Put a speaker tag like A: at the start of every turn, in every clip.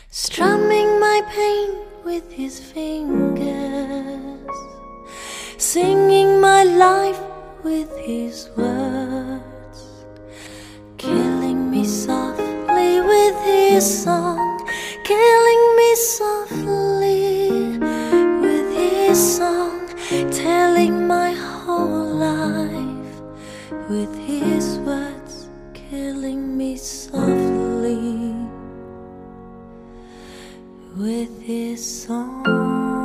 A: strumming my pain with his fingers, singing my life with his words, killing me softly with his song, killing me softly with his song, telling my whole life with his words, killing me softly with his song.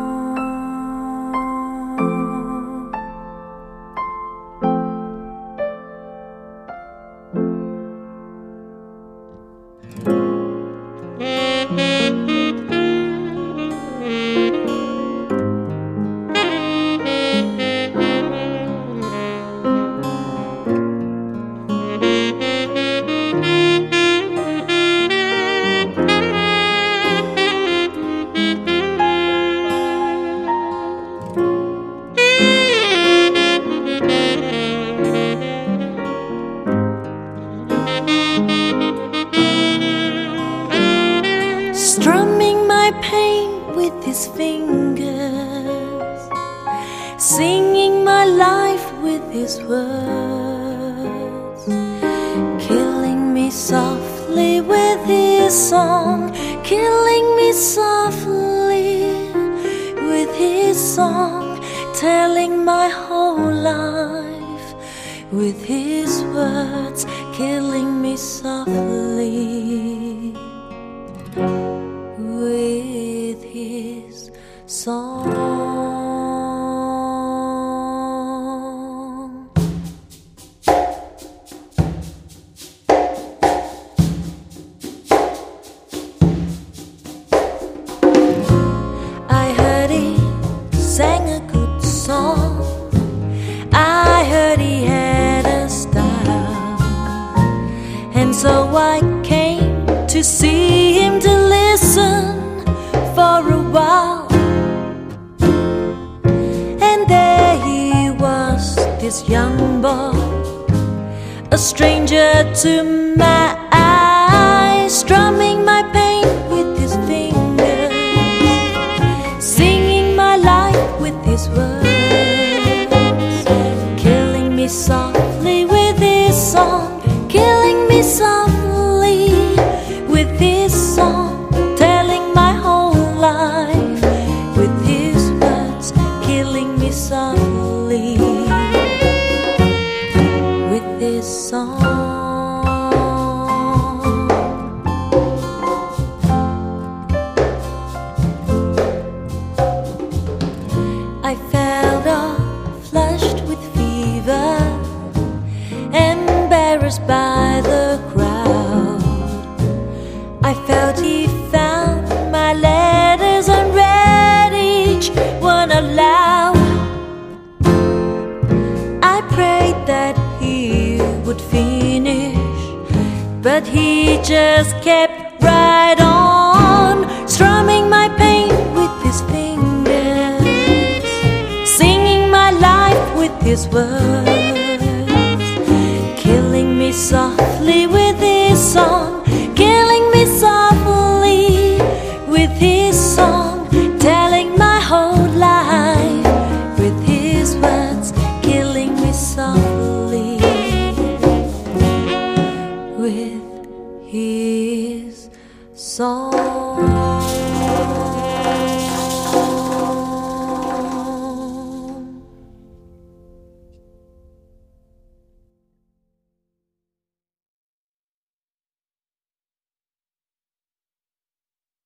A: Strumming my pain with his fingers, singing my life with his words, killing me softly with his song, killing me softly with his song, telling my whole life with his words, killing me softly with his song. I heard he sang a good song, I heard he had a style, and so I came to see him, to listen for a while. And there he was, this young boy, a stranger to my eyes, strumming my pain with his fingers, singing my life with his words, killing me softly with his song, killing me softly with his song, telling my whole life with his words, killing me softly with his song. I felt all flushed with fever, embarrassed by the crowd. I felt he found my letters and read each one aloud. I prayed that he would finish, but he just kept right on, strumming my pain with his fingers, singing my life with his words, killing me softly with his song, killing me softly with his song, telling my whole life with his words, killing me softly with his song.